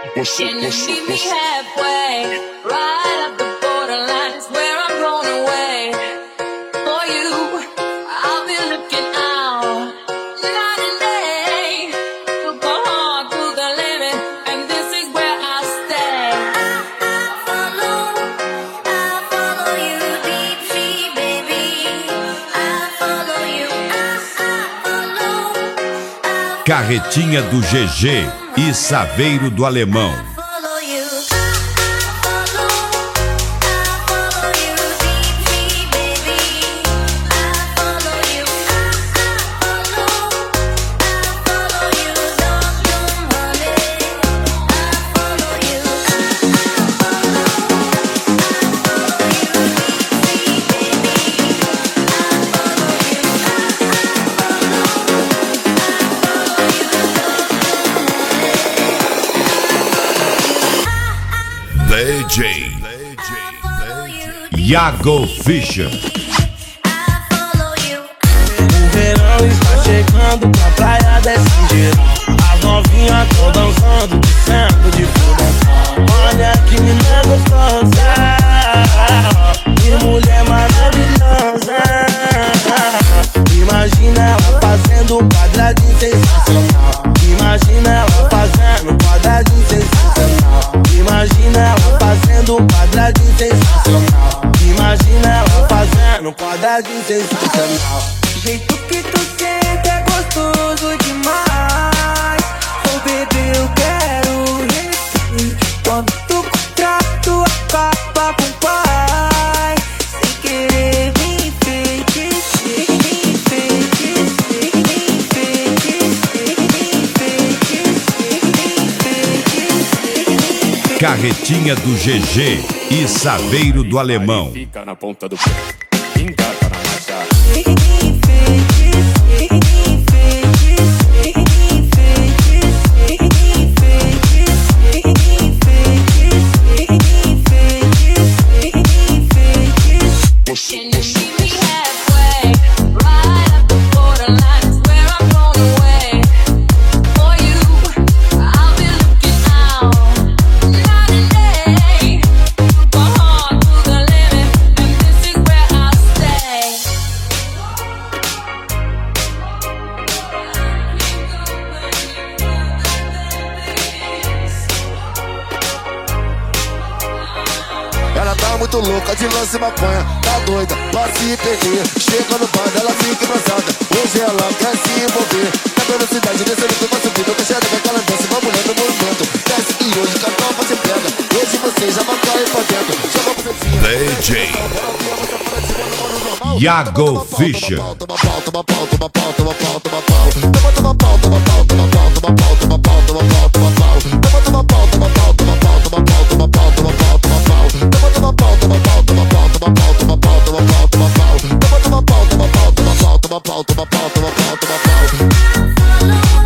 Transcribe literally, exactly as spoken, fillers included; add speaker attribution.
Speaker 1: Can you meet me halfway? Right up the borderline is where I'm blown away. For you, I'll be looking out night and day. Took my heart to the limit, and this is where I stay. I follow, I follow you deep sea, baby. I follow you, I follow, I
Speaker 2: Carretinha do G G e Saveiro do Alemão. D J Iago Fischer.
Speaker 3: O verão está chegando pra praia desse jeito. As novinhas tão dançando, descendo de fundo. Olha que menina gostosa, que mulher maravilhosa. Imagina ela fazendo um quadradinho sensacional. Imagina ela fazendo um quadradinho sensacional. Imagina ela fazendo um quadradinho sensacional. Imagina ela fazendo um quadradinho sensacional. O jeito que tu sente é gostoso demais. Oh bebê, eu quero repetir. Quando tu contrato acaba com o pai. Sem querer me enfeitiçar, me enfeitiçar, me enfeitiçar, me enfeitiçar, me enfeitiçar.
Speaker 2: Carretinha do G G e Saveiro do Alemão.
Speaker 4: Fica na ponta do pé, engata na marcha.
Speaker 1: Can you meet me halfway? Right up the borderline is where I'm blown away. For you, I'll be looking out night and day. Took my heart to the limit, and this is where I stay.
Speaker 5: Ela tá muito louca de lance e maconha, tá doida, pra se perder. Chega no bar, ela fica embrasada. Hoje ela quer se envolver. Na velocidade, descendo que vai subir. Eu quero com aquela dança, uma mulher no movimento. Desce e hoje cartão você pega. Hoje você já vai cair pra dentro. Joga pro vizinho.
Speaker 2: D J Iago Fischer.
Speaker 5: Toma pau, toma pau, toma pau, toma pau, toma pau. Toma, toma pau, toma pau, toma pau, toma pau, toma pau, toma pau, toma pau. Toma, toma pau, toma pau, toma pau, toma pau, toma pau, toma pau, toma pau. Toma, toma pau, toma pau, toma pau, toma pau, toma pau, toma pau, toma pau. Toma, toma pau, toma pau, toma pau, toma pau, toma pau, toma pau, toma pau.